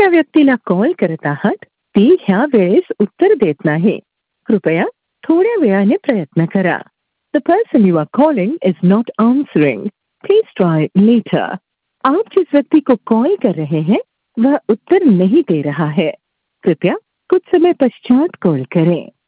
ज्या व्यक्तीला कॉल करत आहात ती ह्या वेळेस उत्तर देत नाही. कृपया थोड्या वेळाने प्रयत्न करा. The person you are calling is not answering. Please try later. आप जिस व्यक्ति को कॉल कर रहे हैं वह उत्तर नहीं दे रहा है. कृपया कुछ समय पश्चात कॉल करें.